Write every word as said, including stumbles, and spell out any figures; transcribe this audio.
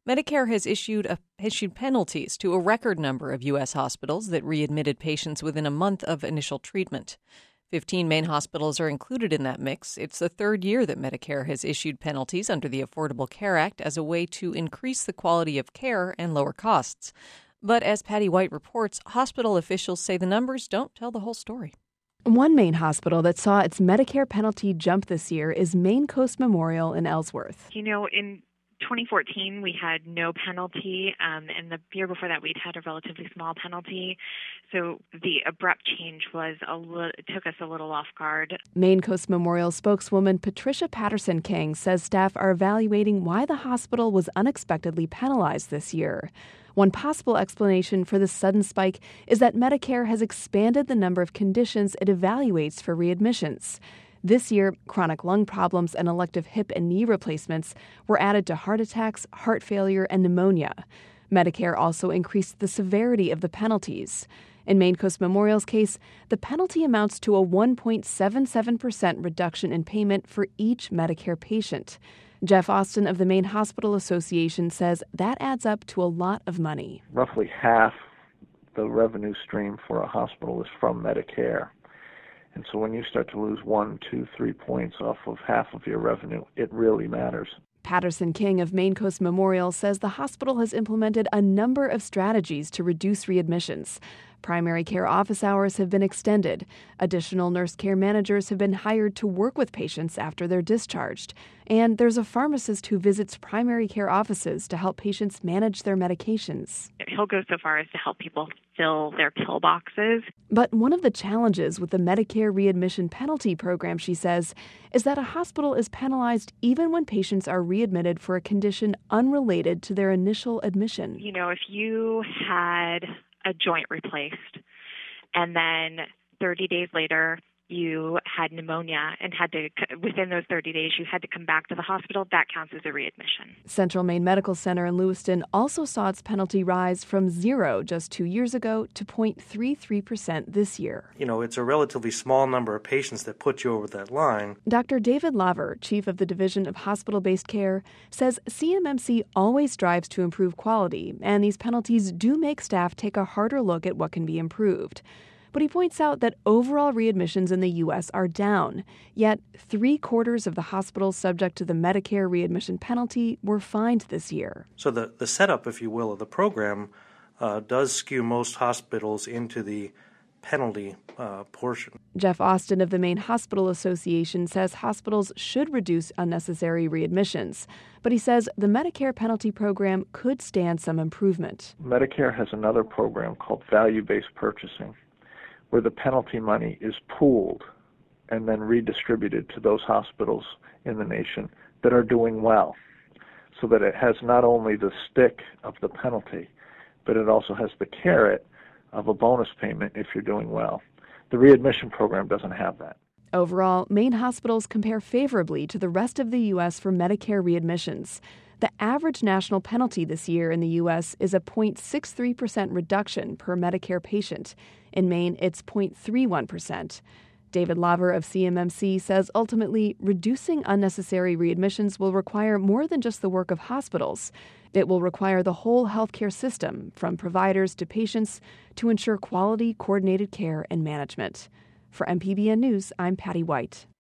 Medicare has issued a, issued penalties to a record number of U S hospitals that readmitted patients within a month of initial treatment. Fifteen Maine hospitals are included in that mix. It's the third year that Medicare has issued penalties under the Affordable Care Act as a way to increase the quality of care and lower costs. But as Patty White reports, hospital officials say the numbers don't tell the whole story. One Maine hospital that saw its Medicare penalty jump this year is Maine Coast Memorial in Ellsworth. You know, in twenty fourteen, we had no penalty, um, and the year before that, we'd had a relatively small penalty. So the abrupt change was a li- took us a little off guard. Maine Coast Memorial spokeswoman Patricia Patterson King says staff are evaluating why the hospital was unexpectedly penalized this year. One possible explanation for the sudden spike is that Medicare has expanded the number of conditions it evaluates for readmissions. This year, chronic lung problems and elective hip and knee replacements were added to heart attacks, heart failure, and pneumonia. Medicare also increased the severity of the penalties. In Maine Coast Memorial's case, the penalty amounts to a one point seven seven percent reduction in payment for each Medicare patient. Jeff Austin of the Maine Hospital Association says that adds up to a lot of money. Roughly half the revenue stream for a hospital is from Medicare. And so when you start to lose one, two, three points off of half of your revenue, it really matters. Patterson King of Maine Coast Memorial says the hospital has implemented a number of strategies to reduce readmissions. Primary care office hours have been extended. Additional nurse care managers have been hired to work with patients after they're discharged. And there's a pharmacist who visits primary care offices to help patients manage their medications. He'll go so far as to help people fill their pill boxes. But one of the challenges with the Medicare readmission penalty program, she says, is that a hospital is penalized even when patients are readmitted for a condition unrelated to their initial admission. You know, if you had a joint replaced and then thirty days later you had pneumonia and had to, within those thirty days, you had to come back to the hospital, that counts as a readmission. Central Maine Medical Center in Lewiston also saw its penalty rise from zero just two years ago to zero point three three percent this year. You know, it's a relatively small number of patients that put you over that line. Doctor David Laver, chief of the Division of Hospital-Based Care, says C M M C always strives to improve quality, and these penalties do make staff take a harder look at what can be improved. But he points out that overall readmissions in the U S are down, yet three-quarters of the hospitals subject to the Medicare readmission penalty were fined this year. So the, the setup, if you will, of the program uh, does skew most hospitals into the penalty uh, portion. Jeff Austin of the Maine Hospital Association says hospitals should reduce unnecessary readmissions, but he says the Medicare penalty program could stand some improvement. Medicare has another program called value-based purchasing, where the penalty money is pooled and then redistributed to those hospitals in the nation that are doing well, so that it has not only the stick of the penalty, but it also has the carrot of a bonus payment if you're doing well. The readmission program doesn't have that. Overall, Maine hospitals compare favorably to the rest of the U S for Medicare readmissions. The average national penalty this year in the U S is a zero point six three percent reduction per Medicare patient. In Maine, it's zero point three one percent. David Laver of C M M C says ultimately, reducing unnecessary readmissions will require more than just the work of hospitals. It will require the whole healthcare system, from providers to patients, to ensure quality, coordinated care and management. For M P B N News, I'm Patty White.